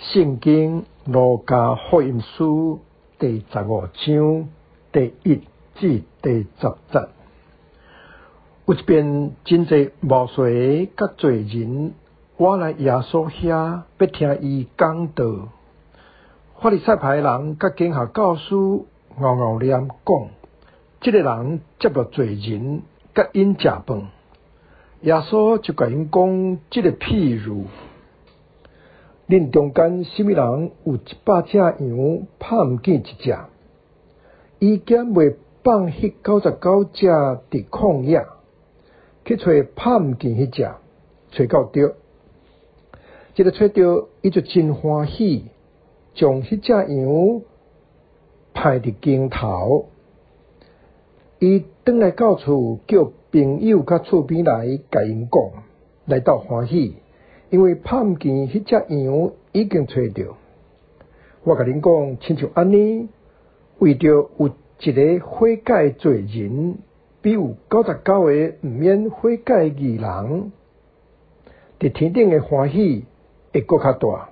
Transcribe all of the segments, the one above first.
圣经路加福音书第15章第1至第10节，有一遍真侪无罪甲罪人，我来耶稣遐要听伊讲道。法利赛派人甲经学教师拗拗念讲，这个人接落罪人，甲因食饭。耶稣就甲因讲这个譬喻：恁中间什么人有100只羊，拍毋见一只？伊竟袂放迄99只伫旷野，去找拍毋见迄只，找到着，一个找到，伊就真欢喜，将迄只羊派伫经头。伊转来到厝，叫朋友甲厝边来，甲因讲，来到欢喜，因为拍毋见迄只羊已经找到。我甲恁讲，亲像安尼，为着有一个悔改罪人，比有99个毋免悔改义人，伫天顶的欢喜会搁较大。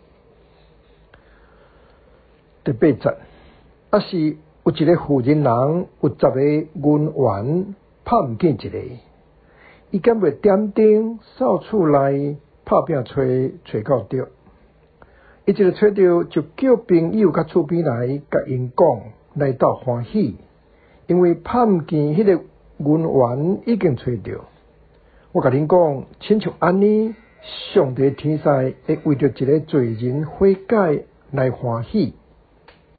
第8节，也是有一个富人人，有10个银元，拍毋见一个，伊敢袂点灯扫厝内，拍拼找到着。伊一个找到，就叫朋友甲厝边来，甲因讲，来到欢喜，因为拍毋见迄个银元已经找到。我甲恁讲，亲像安尼，上帝天使会为着一个罪人悔改来欢喜。